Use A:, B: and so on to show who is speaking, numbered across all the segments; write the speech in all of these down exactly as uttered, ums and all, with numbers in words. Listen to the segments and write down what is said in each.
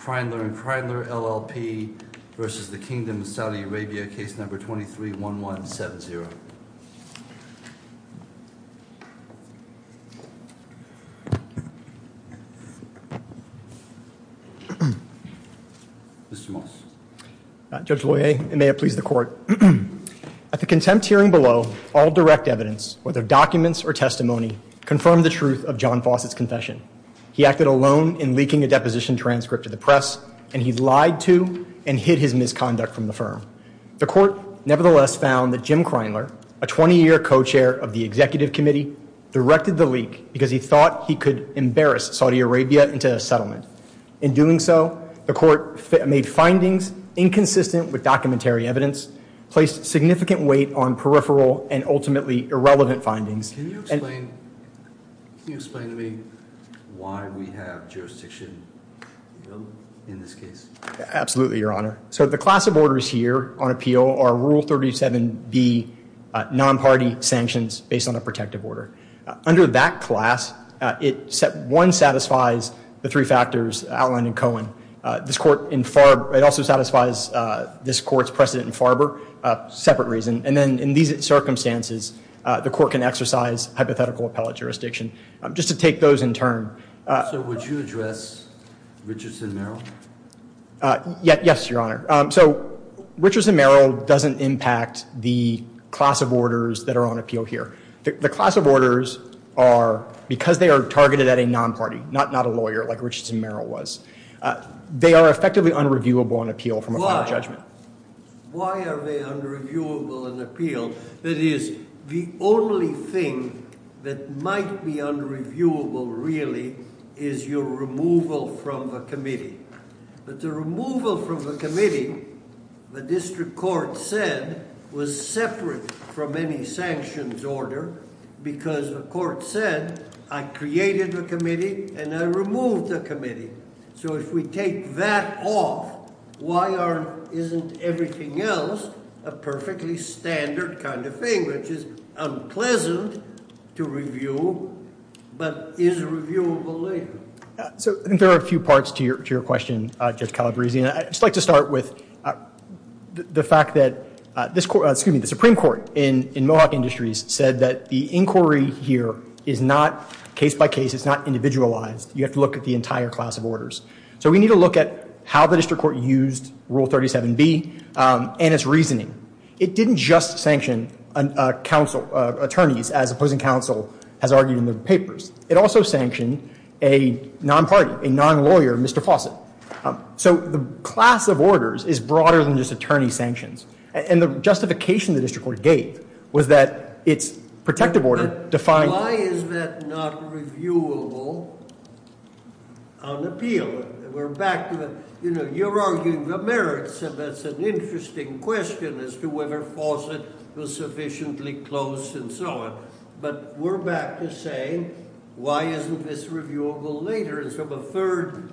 A: Kreindler and Kreindler, L L P versus the Kingdom of Saudi Arabia, case number twenty-three one one seven zero. Mister Moss.
B: Uh, Judge Loyer, and may it please the court. At the contempt hearing below, all direct evidence, whether documents or testimony, confirmed the truth of John Fawcett's confession. He acted alone in leaking a deposition transcript to the press, and he lied to and hid his misconduct from the firm. The court nevertheless found that Jim Kreindler, a twenty-year co-chair of the executive committee, directed the leak because he thought he could embarrass Saudi Arabia into a settlement. In doing so, the court fi- made findings inconsistent with documentary evidence, placed significant weight on peripheral and ultimately irrelevant findings.
A: Can you explain, can you explain to me why we have jurisdiction in this case?
B: Absolutely, Your Honor. So the class of orders here on appeal are Rule thirty-seven B uh, non-party sanctions based on a protective order. Uh, under that class, uh, it set, one satisfies the three factors outlined in Cohen. Uh, this court in Farber, it also satisfies uh, this court's precedent in Farber, uh, separate reason. And then in these circumstances, uh, the court can exercise hypothetical appellate jurisdiction. Um, just to take those in turn. Uh,
A: so would you address Richardson Merrill?
B: Uh, yeah, yes, Your Honor. Um, so Richardson Merrill doesn't impact the class of orders that are on appeal here. The, the class of orders are, because they are targeted at a non-party, not, not a lawyer like Richardson Merrill was, uh, they are effectively unreviewable on appeal from a
C: Why?
B: final judgment.
C: Why are they unreviewable in appeal? That is, the only thing that might be unreviewable really is your removal from the committee. But the removal from the committee, the district court said, was separate from any sanctions order because the court said, I created the committee and I removed the committee. So if we take that off, why aren't, isn't everything else a perfectly standard kind of thing, which is unpleasant to review, but is reviewable later?
B: Uh, so I think there are a few parts to your to your question, uh, Judge Calabresi, and I'd just like to start with uh, the, the fact that uh, this court, uh, excuse me, the Supreme Court in, in Mohawk Industries said that the inquiry here is not case by case, it's not individualized. You have to look at the entire class of orders. So we need to look at how the district court used Rule thirty-seven B um, and its reasoning. It didn't just sanction an, uh, counsel, uh, attorneys, as opposing counsel has argued in the papers. It also sanctioned a non-party, a non-lawyer, Mister Fawcett. Um, so the class of orders is broader than just attorney sanctions. And, and the justification the district court gave was that its protective order
C: but
B: defined...
C: Why is that not reviewable on appeal? We're back to the, you know, you're arguing the merits, and that's an interesting question as to whether Fawcett was sufficiently close and so on. But we're back to saying, why isn't this reviewable later? And so the third,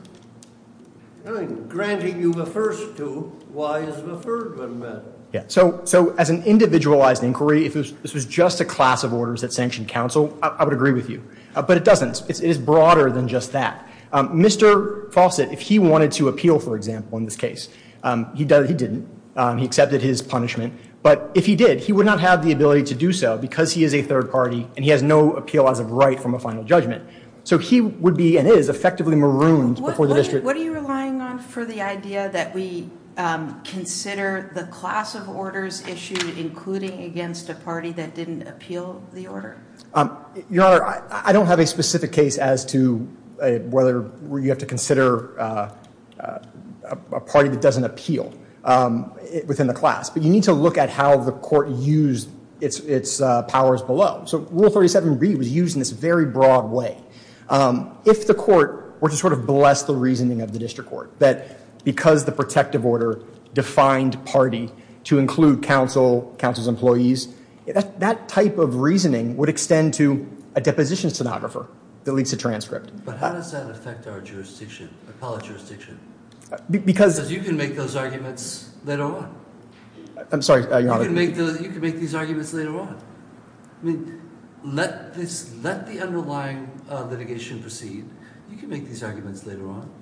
C: I mean, granting you the first two, why is the third one met?
B: Yeah. So, so as an individualized inquiry, if this, this was just a class of orders that sanctioned counsel, I, I would agree with you. Uh, but it doesn't. It's, it is broader than just that. Um, Mister Fawcett, if he wanted to appeal, for example, in this case, um, he does. He didn't. Um, he accepted his punishment. But if he did, he would not have the ability to do so because he is a third party and he has no appeal as of right from a final judgment. So he would be and is effectively marooned
D: what,
B: before the
D: what
B: district.
D: Are, what are you relying on for the idea that we um, consider the class of orders issued, including against a party that didn't appeal the order?
B: Um, Your Honor, I, I don't have a specific case as to uh, whether you have to consider uh, uh, a, a party that doesn't appeal um, within the class. But you need to look at how the court used its, its uh, powers below. So Rule thirty-seven B was used in this very broad way. Um, if the court were to sort of bless the reasoning of the district court, that because the protective order defined party to include counsel, counsel's employees, that, that type of reasoning would extend to a deposition stenographer that leaks a transcript.
A: But how does that affect our jurisdiction, appellate jurisdiction?
B: Be, because,
A: because you can make those arguments later on.
B: I'm sorry, uh, Your
A: you
B: Honor.
A: Can make the, you can make these arguments later on. I mean, let this, let the underlying uh, litigation proceed. You can make these arguments later on.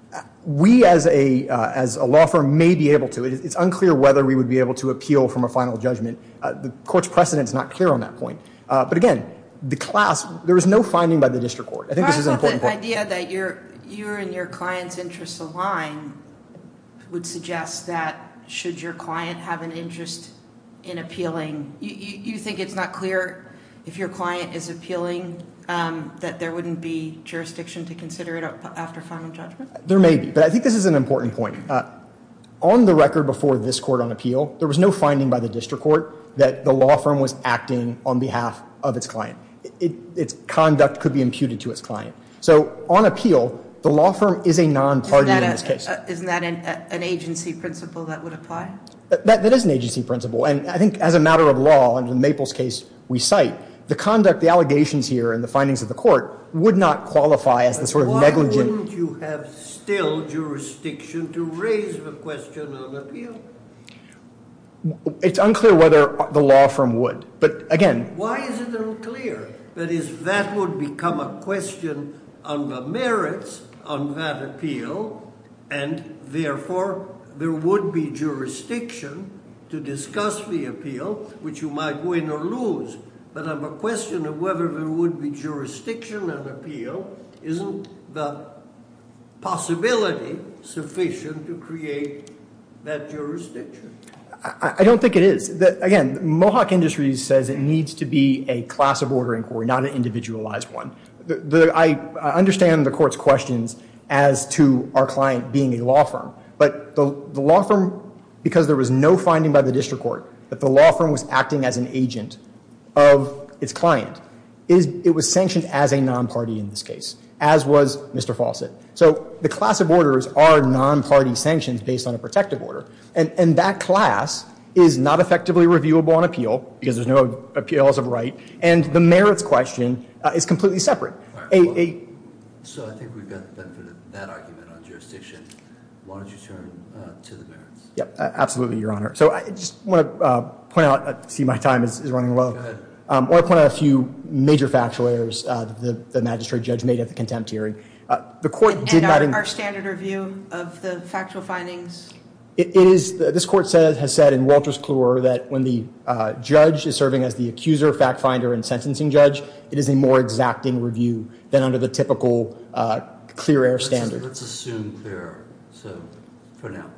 B: We, as a uh, as a law firm, may be able to. It, it's unclear whether we would be able to appeal from a final judgment. Uh, the court's precedent is not clear on that point. Uh, but again, the class, there was no finding by the district court. I think
D: well,
B: this is an important
D: the
B: point.
D: idea that your your and your client's interests align would suggest that should your client have an interest in appealing, you, you, you think it's not clear if your client is appealing um, that there wouldn't be jurisdiction to consider it after final judgment?
B: There may be, but I think this is an important point. Uh, on the record before this court on appeal, there was no finding by the district court that the law firm was acting on behalf of its client. It, it, its conduct could be imputed to its client. So on appeal, the law firm is a non-party in
D: a,
B: this case.
D: A, isn't that an, a, an agency principle that would apply?
B: That, that is an agency principle. And I think as a matter of law, under the Maples case we cite, the conduct, the allegations here and the findings of the court would not qualify as the sort of
C: Why
B: negligent.
C: Why wouldn't you have still jurisdiction to raise the question on appeal?
B: It's unclear whether the law firm would. But again.
C: Why is it unclear? That is, that would become a question on the merits on that appeal, and therefore there would be jurisdiction to discuss the appeal, which you might win or lose. But on the question of whether there would be jurisdiction on appeal, isn't the possibility sufficient to create that jurisdiction?
B: I, I don't think it is. The, again, Mohawk Industries says it needs to be a class of order inquiry, not an individualized one. The, the, I, I understand the court's questions as to our client being a law firm. But the, the law firm, because there was no finding by the district court that the law firm was acting as an agent of its client, is it was sanctioned as a non-party in this case, as was Mister Fawcett. So the class of orders are non-party sanctions based on a protective order. And, and that class is not effectively reviewable on appeal because there's no appeals of right. And the merits question uh, is completely separate.
A: Right,
B: a,
A: well,
B: a,
A: so I think we've got the benefit of that argument on jurisdiction. Why don't you turn uh, to the merits?
B: Yep, uh, absolutely, Your Honor. So I just want to uh, point out, uh, see my time is, is running low.
A: Go ahead.
B: Um, I want to point out a few major factual errors uh, that the, the magistrate judge made at the contempt hearing. Uh, the court
D: and,
B: did
D: and
B: not...
D: our,
B: In-
D: our standard review of the factual findings?
B: It, it is, this court says, has said in Walters Kluwer that when the uh, judge is serving as the accuser, fact finder, and sentencing judge, it is a more exacting review than under the typical uh, clear error
A: Let's
B: standard.
A: Let's assume clear error. So, for now.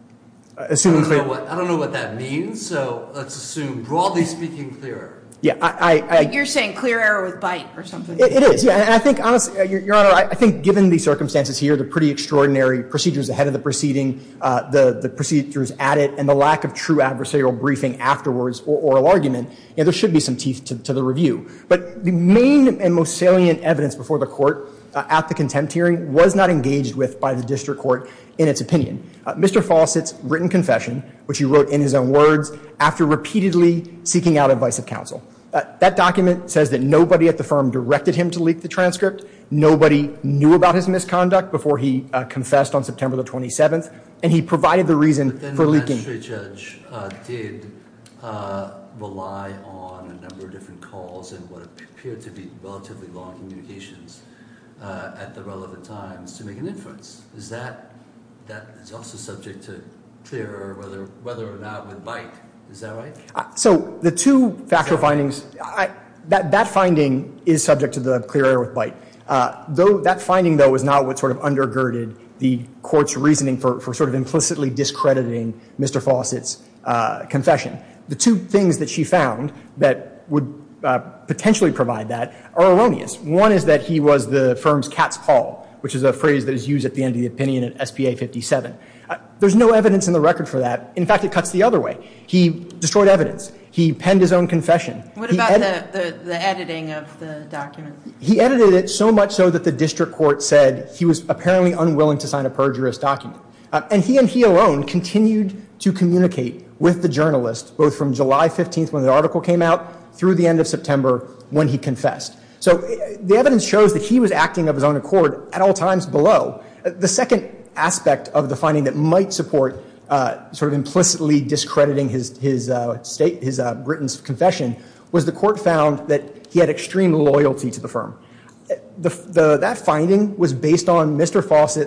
B: Uh, assuming
A: I don't,
B: clear,
A: know what, I don't know what that means, so let's assume, broadly speaking, clear error.
B: Yeah, I... I, I
D: You're saying clear error with bite or something?
B: It, it is, yeah. And I think, honestly, uh, Your, Your Honor, I, I think given the circumstances here, the pretty extraordinary procedures ahead of the proceeding, uh, the, the procedures at it, and the lack of true adversarial briefing afterwards or oral argument, you know, there should be some teeth to, to the review. But the main and most salient evidence before the court uh, at the contempt hearing was not engaged with by the district court in its opinion. Uh, Mister Fawcett's written confession, which he wrote in his own words, after repeatedly seeking out advice of counsel. Uh, that document says that nobody at the firm directed him to leak the transcript. Nobody knew about his misconduct before he uh, confessed on September the twenty-seventh, and he provided the reason
A: But then
B: for
A: the
B: leaking.
A: magistrate judge uh, did uh, rely on a number of different calls and what appeared to be relatively long communications uh, at the relevant times to make an inference. Is that that is also subject to clear error, whether whether or not with bite? Is that right?
B: Uh, so the two factual findings, I, that, that finding is subject to the clear error with bite. Uh, though that finding, though, is not what sort of undergirded the court's reasoning for, for sort of implicitly discrediting Mister Fawcett's uh, confession. The two things that she found that would uh, potentially provide that are erroneous. One is that he was the firm's cat's paw, which is a phrase that is used at the end of the opinion at S P A fifty-seven. Uh, there's no evidence in the record for that. In fact, it cuts the other way. He destroyed evidence. He penned his own confession.
D: What
B: He
D: about
B: edi-
D: the, the, the editing of the document?
B: He edited it so much so that the district court said he was apparently unwilling to sign a perjurious document. Uh, and he and he alone continued to communicate with the journalist, both from July fifteenth when the article came out through the end of September when he confessed. So uh, the evidence shows that he was acting of his own accord at all times below. Uh, the second aspect of the finding that might support uh, sort of implicitly discrediting his his uh, state his uh, written confession was the court found that he had extreme loyalty to the firm. The, the, that finding was based on Mister Fawcett's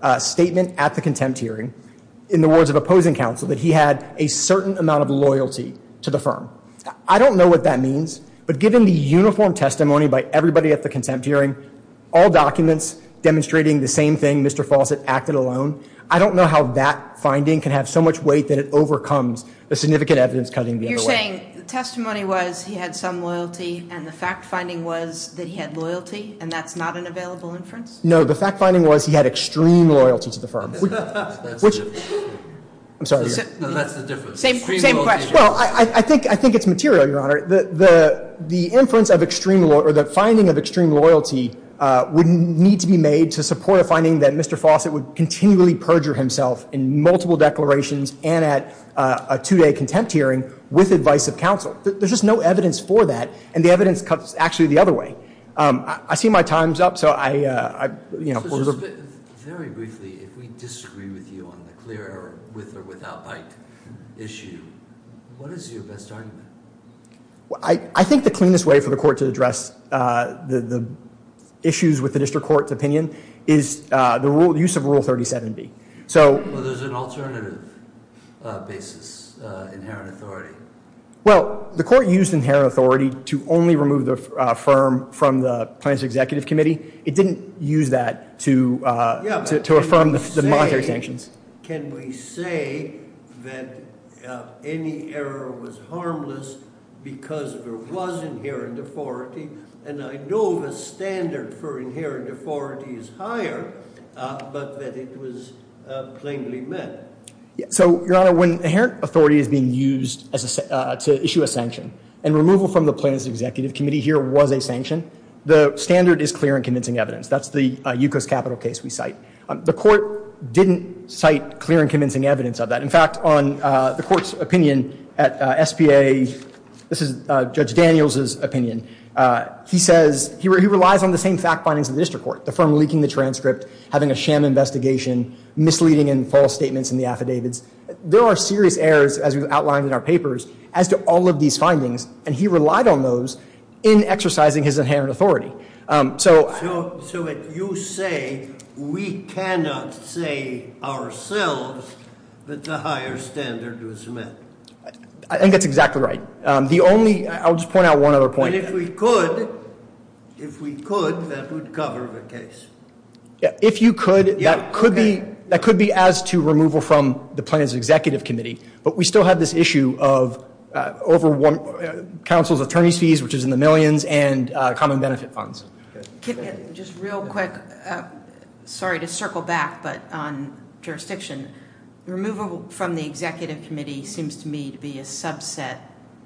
B: uh, statement at the contempt hearing, in the words of opposing counsel, that he had a certain amount of loyalty to the firm. I don't know what that means, but given the uniform testimony by everybody at the contempt hearing, all documents demonstrating the same thing, Mister Fawcett acted alone, I don't know how that finding can have so much weight that it overcomes the significant evidence cutting the
D: You're
B: other way.
D: You're saying the testimony was he had some loyalty, and the fact finding was that he had loyalty, and that's not an available inference?
B: No, the fact finding was he had extreme loyalty to the firm. Which,
A: That's
B: which
A: the difference.
B: I'm sorry.
A: So, no, that's the difference.
D: Same-
A: Extreme
D: same
A: loyalty-
D: question.
B: Well, I, I think I think it's material, Your Honor. The the the inference of extreme lo- or the finding of extreme loyalty uh, would need to be made to support a finding that Mister Fawcett would continually perjure himself in multiple declarations and at uh, a two-day contempt hearing with advice of counsel. There's just no evidence for that, and the evidence cuts actually the other way. Um, I, I see my time's up, so I, uh, I you know.
A: So just ve- very briefly, if we disagree with you on the clear error with or without bite issue, what is your best argument?
B: I, I think the cleanest way for the court to address uh, the, the issues with the district court's opinion is uh, the rule, use of Rule thirty-seven B. So,
A: Well, there's an alternative uh, basis, uh, inherent authority.
B: well, the court used inherent authority to only remove the uh, firm from the plaintiff's executive committee. It didn't use that to uh,
C: Yeah,
B: to,
C: but
B: to
C: can
B: affirm
C: we
B: the, the monetary
C: say-
B: sanctions.
C: Can we say that uh, any error was harmless because there was inherent authority? And I know the standard for inherent authority is higher, uh, but that it was uh, plainly met.
B: Yeah, so, Your Honor, when inherent authority is being used as a, sa- uh, to issue a sanction, and removal from the plaintiff's executive committee here was a sanction, the standard is clear and convincing evidence. That's the uh, Yukos Capital case we cite. Um, the court didn't cite clear and convincing evidence of that. In fact, on uh, the court's opinion at uh, S P A, this is uh, Judge Daniels' opinion, uh, he says he, re- he relies on the same fact findings of the district court, the firm leaking the transcript, having a sham investigation, misleading and false statements in the affidavits. There are serious errors, as we've outlined in our papers, as to all of these findings, and he relied on those in exercising his inherent authority. Um, so,
C: So, so that you say we cannot say ourselves that the higher standard was met.
B: I think that's exactly right. Um, the only, I'll just point out one other point.
C: And if we could, if we could, that would cover the case.
B: Yeah, if you could,
C: Yeah,
B: that could
C: okay.
B: be that could be as to removal from the plaintiff's executive committee, but we still have this issue of uh, over one uh, counsel's attorney's fees, which is in the millions, and uh, common benefit funds.
D: Can, uh, just real quick, uh, sorry to circle back, but on jurisdiction, removal from the executive committee seems to me to be a subset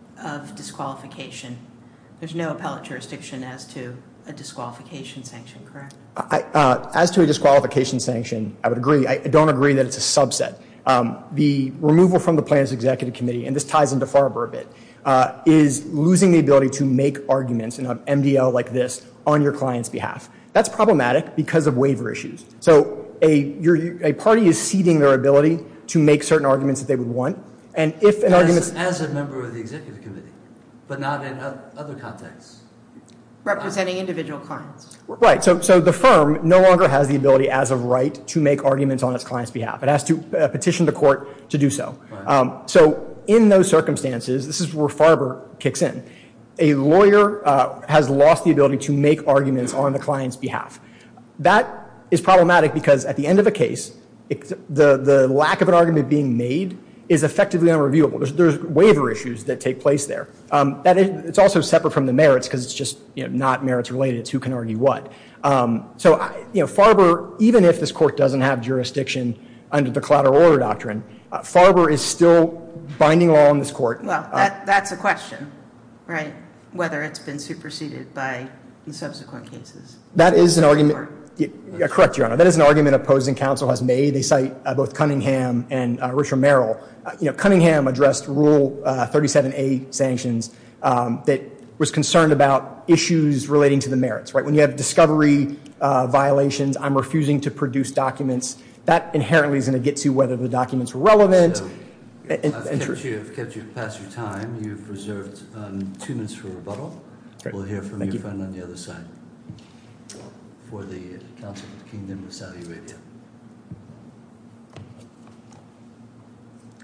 D: of disqualification. There's no appellate jurisdiction as to a disqualification sanction, correct?
B: I, uh, as to a disqualification sanction, I would agree. I, I don't agree that it's a subset. Um, the removal from the plaintiff's executive committee, and this ties into Farber a bit, uh, is losing the ability to make arguments in an M D L like this on your client's behalf. That's problematic because of waiver issues. So a, you're, a party is ceding their ability to make certain arguments that they would want, and if an argument
A: As, as a member of the executive committee, but not in o- other contexts.
D: Representing individual clients.
B: Right. So, so the firm no longer has the ability, as of right, to make arguments on its client's behalf. It has to uh, petition the court to do so.
A: Right.
B: Um, so, in those circumstances, this is where Farber kicks in. A lawyer uh, has lost the ability to make arguments on the client's behalf. That is problematic because at the end of a case, it, the the lack of an argument being made is effectively unreviewable. There's, there's waiver issues that take place there. Um, that is, it's also separate from the merits because it's just you know not merits related. It's who can argue what. Um, so I, you know Farber, even if this court doesn't have jurisdiction under the collateral order doctrine, uh, Farber is still binding law on this court.
D: Well, that, that's a question, right? Whether it's been superseded by the subsequent cases.
B: That is an argument. Yeah, yeah, correct, Your Honor. That is an argument opposing counsel has made. They cite uh, both Cunningham and uh, Richard Merrill. Uh, you know, Cunningham addressed Rule uh, thirty-seven A sanctions um, that was concerned about issues relating to the merits. Right, when you have discovery uh, violations, I'm refusing to produce documents. That inherently is going to get to whether the documents were relevant.
A: So,
B: and, and,
A: I've,
B: and
A: kept
B: true.
A: you, I've kept you past your time. You've reserved um, two minutes for rebuttal.
B: Great.
A: We'll hear from
B: Thank
A: your
B: you.
A: friend on the other side for the Council of the Kingdom of Saudi Arabia.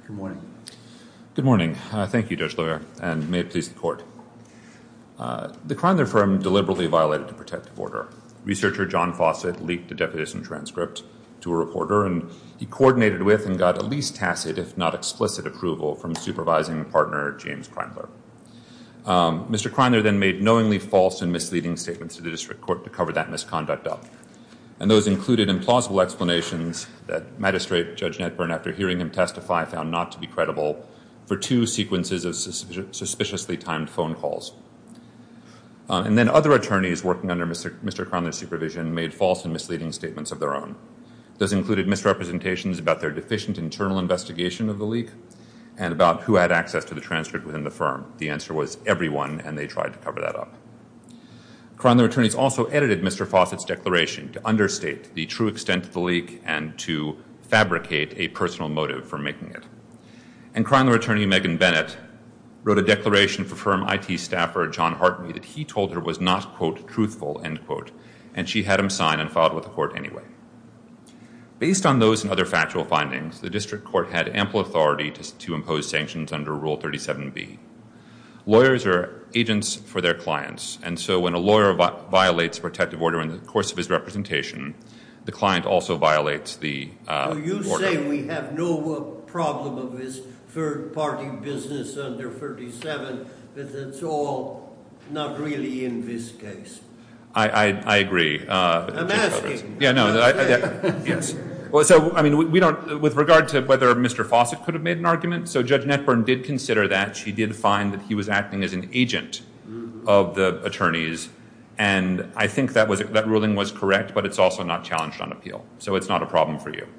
A: Good morning.
E: Good morning. Uh, thank you, Judge Lawyer, and may it please the Court. Uh, the Kreindler firm deliberately violated a protective order. Researcher John Fawcett leaked the deposition transcript to a reporter, and he coordinated with and got at least tacit, if not explicit, approval from supervising partner James Kreindler. Um, Mister Kreindler then made knowingly false and misleading statements to the district court to cover that misconduct up. And those included implausible explanations that Magistrate Judge Netburn, after hearing him testify, found not to be credible for two sequences of sus- suspiciously timed phone calls. Uh, and then other attorneys working under Mister Mister Kreindler's supervision made false and misleading statements of their own. Those included misrepresentations about their deficient internal investigation of the leak and about who had access to the transcript within the firm. The answer was everyone, and they tried to cover that up. Kreindler attorneys also edited Mister Fawcett's declaration to understate the true extent of the leak and to fabricate a personal motive for making it. And Kreindler attorney Megan Bennett wrote a declaration for firm I T staffer John Hartney that he told her was not, quote, truthful, end quote, and she had him sign and filed with the court anyway. Based on those and other factual findings, the district court had ample authority to, to impose sanctions under Rule thirty-seven B. Lawyers are agents for their clients, and so when a lawyer vi- violates a protective order in the course of his representation, the client also violates the uh,
C: so you
E: order.
C: say we have no uh, problem of this third-party business under thirty-seven, but that's all not really in this case.
E: I, I, I agree. Uh,
C: I'm asking.
E: Yeah, no, I, I, that, yes. Well, so, I mean, we, we don't, with regard to whether Mister Fawcett could have made an argument, so Judge Netburn did consider that. She did find that he was acting as an agent mm-hmm. of the attorneys, and I think that was that ruling was correct, but it's also not challenged on appeal, so it's not a problem for you.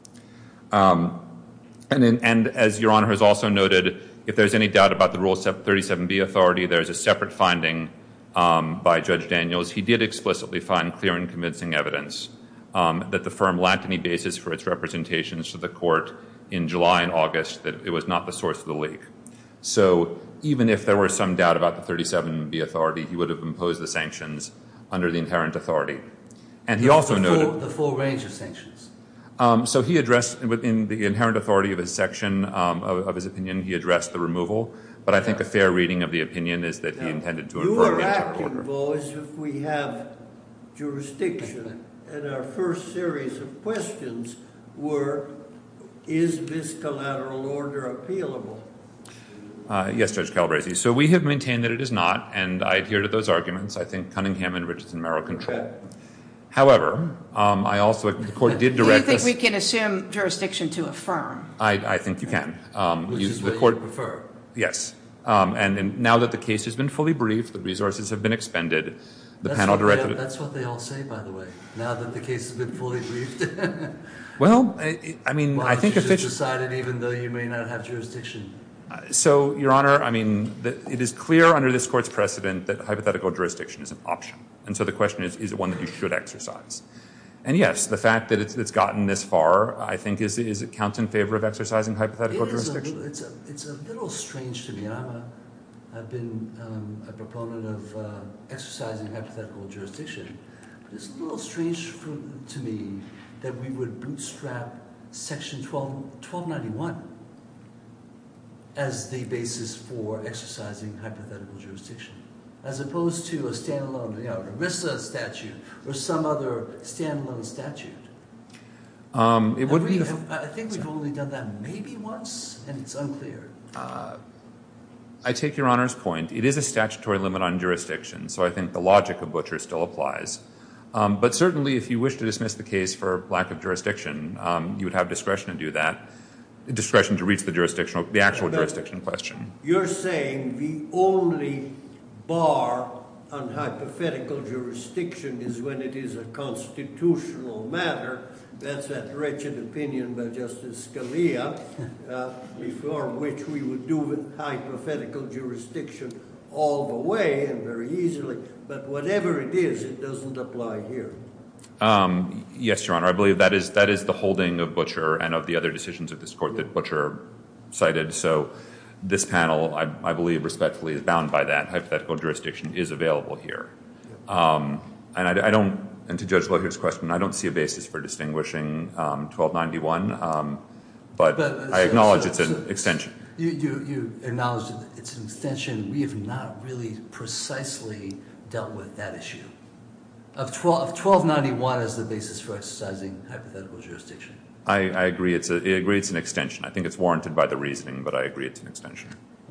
E: Um, and, in, and as Your Honor has also noted, if there's any doubt about the Rule thirty-seven B authority, there's a separate finding um, by Judge Daniels. He did explicitly find clear and convincing evidence Um, that the firm lacked any basis for its representations to the court in July and August, that it was not the source of the leak. So even if there were some doubt about the thirty-seven B authority, he would have imposed the sanctions under the inherent authority. And he
A: the,
E: also
A: the
E: noted
A: full, the full range of sanctions.
E: Um, so he addressed, within the inherent authority of his section um, of, of his opinion, he addressed the removal. But I think a fair reading of the opinion is that he
C: now,
E: intended to
C: you
E: affirm
C: are
E: the entire
C: acting,
E: order.
C: though, as if we have jurisdiction. And our first series of questions were, is this collateral order appealable?
E: Uh, yes, Judge Calabresi. So we have maintained that it is not, and I adhere to those arguments. I think Cunningham and Richardson Merrill control.
C: Okay.
E: However, um, I also, the court did
D: Do you
E: direct
D: think
E: us.
D: we can assume jurisdiction to affirm?
E: I, I think you can. Um,
A: Which
E: you,
A: is
E: the
A: what
E: court,
A: you prefer.
E: Yes. Um, and, and now that the case has been fully briefed, the resources have been expended, the
A: that's
E: panel
A: what they,
E: directed.
A: that's what they all say, by the way. Now that the case has been fully briefed.
E: Well, I, I mean,
A: Why
E: I
A: don't
E: think
A: you
E: if
A: just
E: it's
A: decided, even though you may not have jurisdiction.
E: So, Your Honor, I mean, the, it is clear under this court's precedent that hypothetical jurisdiction is an option. And so the question is, is it one that you should exercise? And yes, the fact that it's, it's gotten this far, I think, is, is it counts in favor of exercising hypothetical
A: It is
E: jurisdiction?
A: A, it's, a, it's a little strange to me. I'm a, I've been um, a proponent of uh, exercising hypothetical jurisdiction. But it's a little strange for, to me that we would bootstrap Section twelve ninety-one as the basis for exercising hypothetical jurisdiction, as opposed to a standalone, you know, an ERISA statute or some other standalone statute.
E: Um, it would
A: we,
E: be.
A: have, I think we've only done that maybe once, and it's unclear.
E: Uh, I take Your Honor's point. It is a statutory limit on jurisdiction, so I think the logic of Butcher still applies. Um, but certainly, if you wish to dismiss the case for lack of jurisdiction, um, you would have discretion to do that. Discretion to reach the jurisdictional, the actual
C: But
E: jurisdiction question.
C: You're saying the only bar on hypothetical jurisdiction is when it is a constitutional matter. That's that wretched opinion by Justice Scalia, uh, before which we would do hypothetical jurisdiction all the way and very easily. But whatever it is, it doesn't apply here.
E: Um, yes, Your Honor. I believe that is that is the holding of Butcher and of the other decisions of this court that Butcher cited. So this panel, I, I believe, respectfully is bound by that. Hypothetical jurisdiction is available here. Um, and I, I don't, and to Judge Lohier's question, I don't see a basis for distinguishing um, twelve ninety-one. Um, but,
A: But, uh,
E: I
A: so-
E: acknowledge
A: so-
E: it's an
A: so-
E: extension.
A: You, you, you acknowledge that it's an extension. We have not really precisely dealt with that issue of twelve of twelve ninety-one as the basis for exercising hypothetical jurisdiction.
E: I, I agree. It's a, I agree. It's an extension. I think it's warranted by the reasoning, but I agree it's an extension.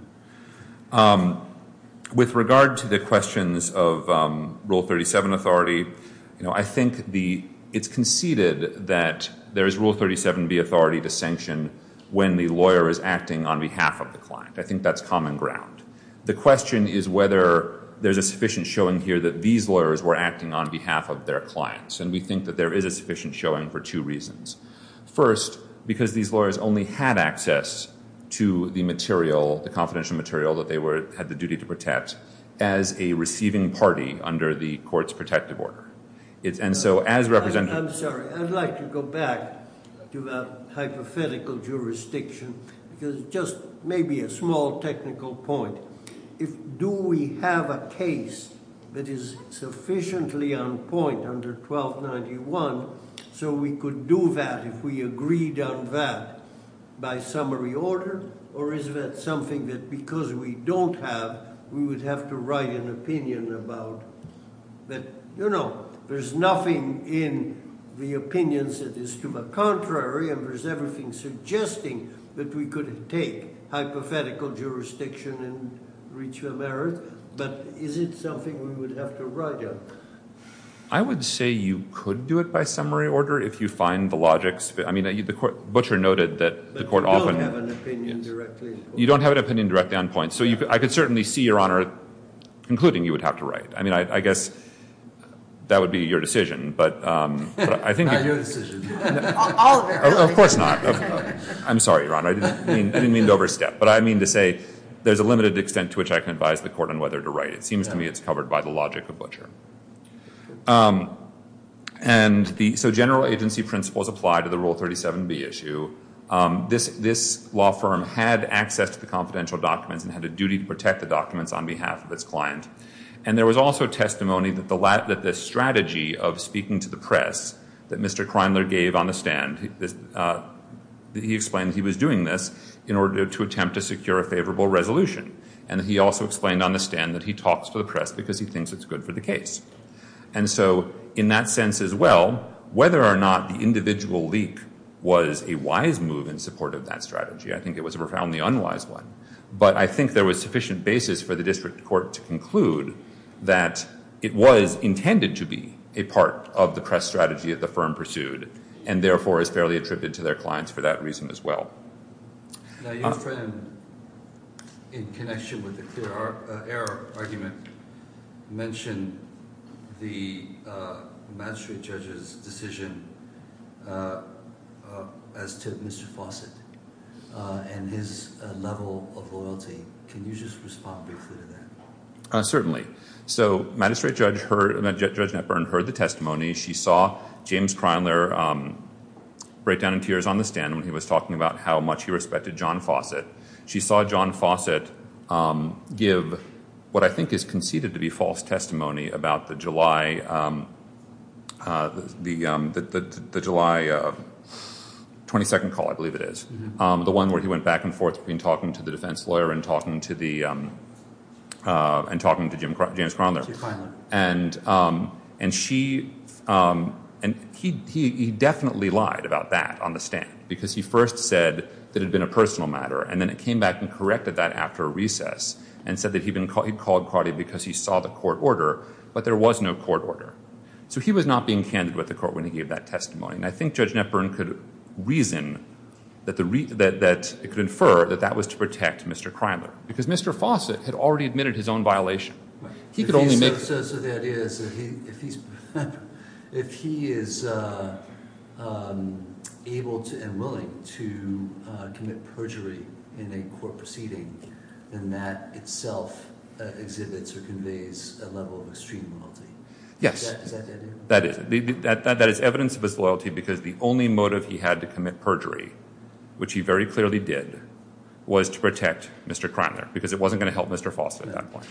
E: Um, with regard to the questions of um, Rule thirty-seven authority, you know, I think the it's conceded that there is Rule thirty-seven B authority to sanction when the lawyer is acting on behalf of the client. I think that's common ground. The question is whether there's a sufficient showing here that these lawyers were acting on behalf of their clients, and we think that there is a sufficient showing for two reasons. First, because these lawyers only had access to the material, the confidential material that they were had the duty to protect, as a receiving party under the court's protective order. It's, and so as representative...
C: I'm, I'm sorry, I'd like to go back to that hypothetical jurisdiction, because just maybe a small technical point. If do we have a case that is sufficiently on point under twelve ninety-one so we could do that if we agreed on that by summary order, or is that something that because we don't have, we would have to write an opinion about that? You know, there's nothing in the opinions that is to the contrary, and there's everything suggesting that we could take hypothetical jurisdiction and reach the merit, but is it something we would have to write on?
E: I would say you could do it by summary order if you find the logic. I mean, the court, Butcher noted that
C: But
E: the court
C: you don't
E: often...
C: have an opinion directly in point.
E: You don't have an opinion directly on point. So you could, I could certainly see, Your Honor, concluding you would have to write. I mean, I, I guess that would be your decision, but, um, but I think...
A: Not
E: you,
A: your decision.
D: All of it,
E: Of,
D: really.
E: of course not. Of, I'm sorry, Your Honor. I didn't mean, I didn't mean to overstep, but I mean to say there's a limited extent to which I can advise the court on whether to write. It seems to me it's covered by the logic of Butcher. Um, and the, so general agency principles apply to the Rule thirty-seven B issue. Um, this, this law firm had access to the confidential documents and had a duty to protect the documents on behalf of its client. And there was also testimony that the, la- that the strategy of speaking to the press that Mister Kreinler gave on the stand, he, this, uh, he explained that he was doing this in order to attempt to secure a favorable resolution. And he also explained on the stand that he talks to the press because he thinks it's good for the case. And so in that sense as well, whether or not the individual leak was a wise move in support of that strategy, I think it was a profoundly unwise one. But I think there was sufficient basis for the district court to conclude that it was intended to be a part of the press strategy that the firm pursued, and therefore is fairly attributed to their clients for that reason as well.
A: Now, your
E: Uh,
A: friend, in connection with the clear ar- uh, error argument, mentioned the uh, magistrate judge's decision uh, uh, as to Mister Fawcett uh, and his uh, level of loyalty. Can you just respond briefly to that?
E: Uh, certainly. So, Magistrate Judge heard, uh, Judge Netburn heard the testimony. She saw James Kreinler um, break down in tears on the stand when he was talking about how much he respected John Fawcett. She saw John Fawcett um, give what I think is conceded to be false testimony about the July, um, uh, the the, um, the, the, the July uh, twenty-second call, I believe it is, mm-hmm. um, the one where he went back and forth between talking to the defense lawyer and talking to the um, uh, and talking to Jim James Kreinler, and um, and she um, and he, he he definitely lied about that on the stand, because he first said that it had been a personal matter, and then it came back and corrected that after a recess and said that he'd been call, he'd called Crotty because he saw the court order, but there was no court order. So he was not being candid with the court when he gave that testimony, and I think Judge Netburn could reason that the re, that that it could infer that that was to protect Mister Kreinler, because Mister Fawcett had already admitted his own violation. Right. He
A: if
E: could only
A: so,
E: make.
A: So, so the idea is that he, if he's if he is uh, um, able to and willing to uh, commit perjury in a court proceeding, then that itself uh, exhibits or conveys a level of extreme loyalty.
E: Yes.
A: Is that, is that the idea?
E: That is. The, the, that, that, that is evidence of his loyalty, because the only motive he had to commit perjury, which he very clearly did, was to protect Mister Kreinler, because it wasn't going to help Mister Fawcett at that point.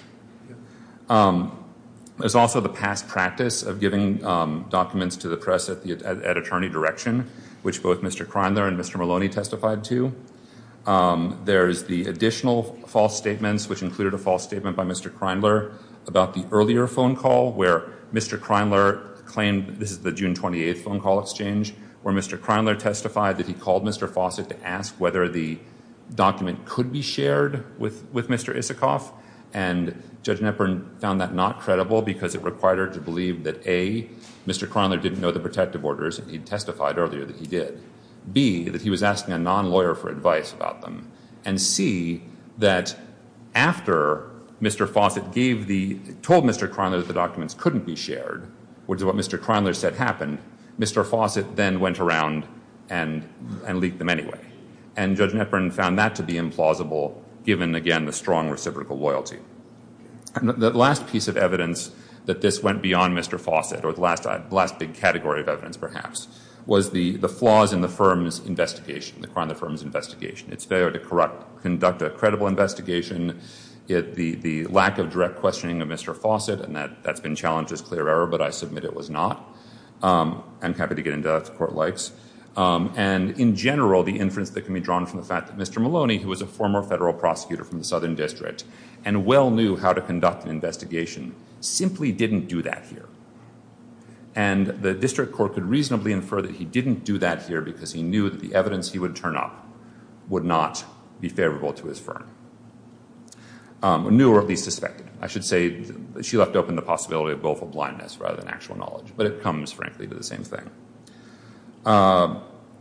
E: Um, there's also the past practice of giving um, documents to the press at, the, at, at attorney direction. which both Mister Kreindler and Mister Maloney testified to. Um, there's the additional false statements, which included a false statement by Mister Kreindler about the earlier phone call where Mister Kreindler claimed, this is the June twenty-eighth phone call exchange, where Mister Kreindler testified that he called Mister Fawcett to ask whether the document could be shared with, with Mister Isikoff. And Judge Knepper found that not credible because it required her to believe that A, Mister Kreindler didn't know the protective orders, and he testified earlier that he did. B, that he was asking a non-lawyer for advice about them. And C, that after Mister Fawcett gave the, told Mister Kreindler that the documents couldn't be shared, which is what Mister Kreindler said happened, Mister Fawcett then went around and, and leaked them anyway. And Judge Knepper found that to be implausible, given, again, the strong reciprocal loyalty. And the last piece of evidence that this went beyond Mister Fawcett, or the last, uh, last big category of evidence, perhaps, was the, the flaws in the firm's investigation, the Kreindler firm's investigation. Its failure to corrupt, conduct a credible investigation, it, the, the lack of direct questioning of Mister Fawcett, and that, that's been challenged as clear error, but I submit it was not. Um, I'm happy to get into that if the court likes. Um, and in general, the inference that can be drawn from the fact that Mister Maloney, who was a former federal prosecutor from the Southern District and well knew how to conduct an investigation, simply didn't do that here. And the district court could reasonably infer that he didn't do that here because he knew that the evidence he would turn up would not be favorable to his firm. Um, knew or at least suspected. I should say she left open the possibility of willful blindness rather than actual knowledge, but it comes, frankly, to the same thing. Uh,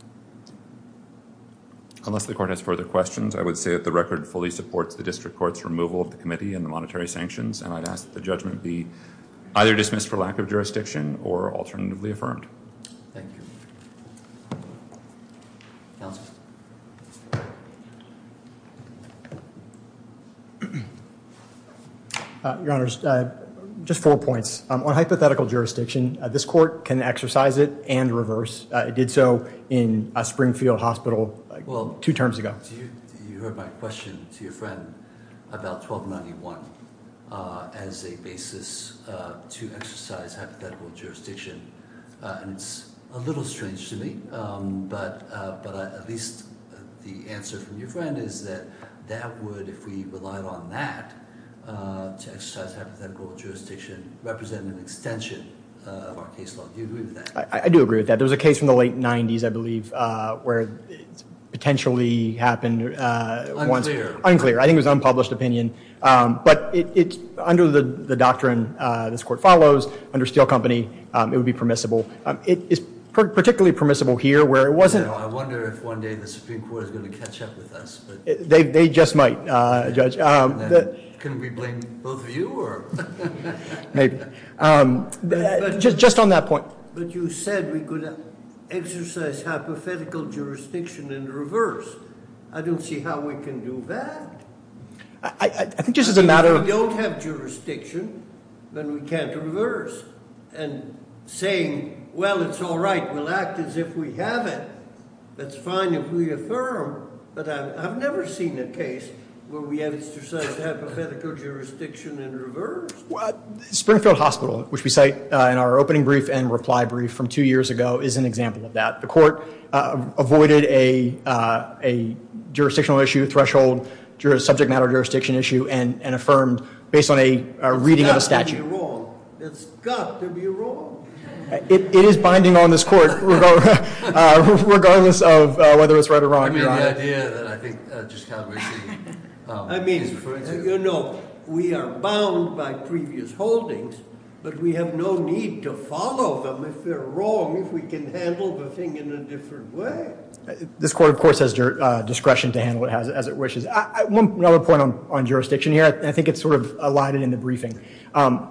E: unless the court has further questions, I would say that the record fully supports the district court's removal of the committee and the monetary sanctions, and I'd ask that the judgment be either dismissed for lack of jurisdiction or alternatively affirmed.
A: Thank you. Counsel?
B: Uh, Your Honors, uh, just four points. Um, on hypothetical jurisdiction, uh, this court can exercise it and reverse. Uh, it did so in uh, Springfield Hospital uh,
A: well,
B: two terms ago.
A: You, you heard my question to your friend about twelve ninety-one uh, as a basis uh, to exercise hypothetical jurisdiction. Uh, and it's a little strange to me, um, but, uh, but I, at least the answer from your friend is that that would, if we relied on that, Uh, to exercise hypothetical jurisdiction, represent an extension uh, of our case law. Do you agree with that?
B: I, I do agree with that. There was a case from the late nineties, I believe, uh, where it potentially happened uh,
A: Unclear.
B: once. Unclear. I think it was unpublished opinion. Um, but it, it's under the, the doctrine uh, this court follows, under Steel Company, um, it would be permissible. Um, it is per- particularly permissible here where it wasn't.
A: You know, I wonder if one day the Supreme Court is going to catch up with us. But
B: it, they, they just might, uh, Judge. Um, the,
A: Can we blame both of you, or
B: maybe? Um,
C: But- but-
B: just, just on that point.
C: But you said we could exercise hypothetical jurisdiction in reverse. I don't see how we can do that.
B: I, I, I think just as a matter
C: If
B: of.
C: we don't have jurisdiction, then we can't reverse. And saying, well, it's all right, we'll act as if we have it, that's fine if we affirm, but I've, I've never seen a case where we have exercised hypothetical jurisdiction in reverse.
B: Uh, Springfield Hospital, which we cite uh, in our opening brief and reply brief from two years ago, is an example of that. The court uh, avoided a uh, a jurisdictional issue, threshold, juris, subject matter jurisdiction issue, and, and affirmed based on a, a reading of a statute.
C: It's got to be wrong. It's got to be wrong.
B: It, it is binding on this court, regard, uh, regardless of uh, whether it's right or wrong.
A: I mean,
B: Your
A: the
B: Honor.
A: idea that I think uh, just Calabresi um,
C: I mean,
A: is referring to.
C: you know, we are bound by previous holdings, but we have no need to follow them if they're wrong, if we can handle the thing in a different way.
B: This court, of course, has uh, discretion to handle it as, as it wishes. I, I, one another point on, on jurisdiction here, I, I think it's sort of allotted in the briefing. Um,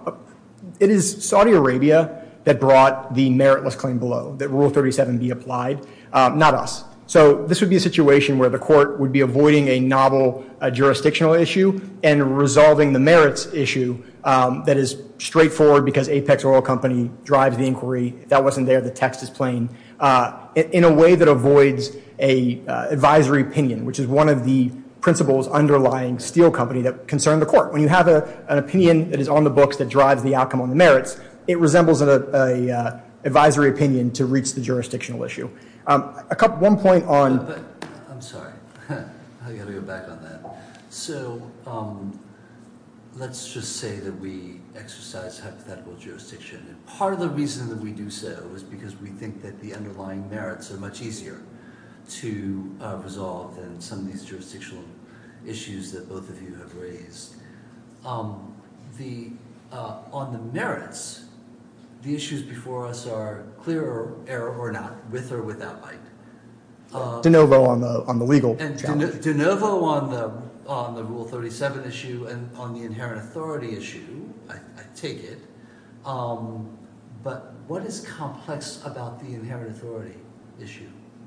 B: it is Saudi Arabia that brought the meritless claim below, that Rule thirty-seven be applied, um, not us. So this would be a situation where the court would be avoiding a novel uh, jurisdictional issue and resolving the merits issue um, that is straightforward because Apex Oil Company drives the inquiry. If that wasn't there, the text is plain, uh, in, in a way that avoids a uh, advisory opinion, which is one of the principles underlying Steel Company that concern the court. When you have a, an opinion that is on the books that drives the outcome on the merits, it resembles an a, a, uh, advisory opinion to reach the jurisdictional issue. Um, a couple, one point on.
A: But, but I'm sorry, I got to go back on that. So um, let's just say that we exercise hypothetical jurisdiction. And part of the reason that we do so is because we think that the underlying merits are much easier to uh, resolve than some of these jurisdictional issues that both of you have raised. Um, the uh, on the merits, the issues before us are clear or error or not, with or without light. Uh,
B: De novo on the on the legal
A: and de,
B: challenge.
A: de novo on the on the Rule thirty-seven issue and on the inherent authority issue. I, I take it, um, but what is complex about the inherent authority issue?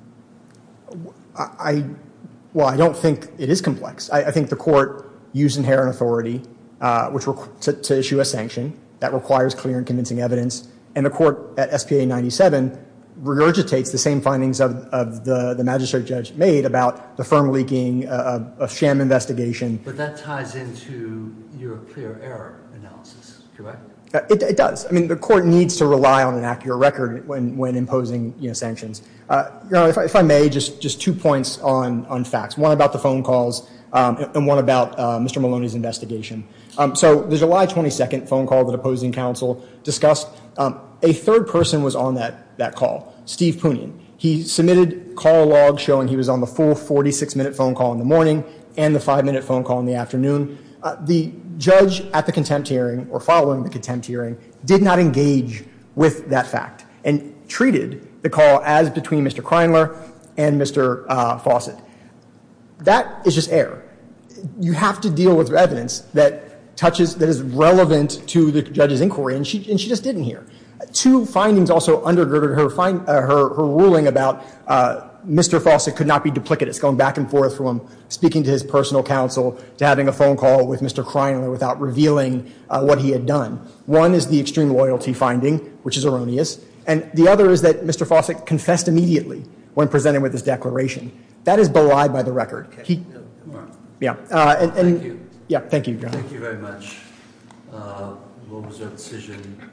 B: I, I well, I don't think it is complex. I, I think the court used inherent authority, uh, which requ- to, to issue a sanction that requires clear and convincing evidence, and the court at S P A ninety-seven regurgitates the same findings of, of the, the magistrate judge made about the firm leaking, uh, a sham investigation.
A: But that ties into your clear error analysis, correct?
B: Uh, it, it does. I mean, the court needs to rely on an accurate record when, when imposing, you know, sanctions. Uh, you know, if, if I may, just, just two points on, on facts. One about the phone calls, um, and one about uh, Mister Maloney's investigation. Um, so the July twenty-second phone call that opposing counsel discussed, um, a third person was on that, that call, Steve Poonian. He submitted call log showing he was on the full forty-six minute phone call in the morning and the five minute phone call in the afternoon. Uh, the judge at the contempt hearing, or following the contempt hearing, did not engage with that fact and treated the call as between Mister Kreinler and Mister Uh, Fawcett. That is just error. You have to deal with evidence that touches, that is relevant to the judge's inquiry, and she, and she just didn't here. Two findings also undergirded her, find, uh, her, her ruling about uh, Mister Fawcett could not be duplicitous, going back and forth from speaking to his personal counsel to having a phone call with Mister Kreinler without revealing uh, what he had done. One is the extreme loyalty finding, which is erroneous, and the other is that Mister Fawcett confessed immediately when presented with his declaration. That is belied by the record.
C: Okay.
B: He,
A: Right.
B: yeah, uh, and, and
A: Thank you.
B: yeah, thank you, John.
A: Thank you very much. Uh, we'll reserve decision.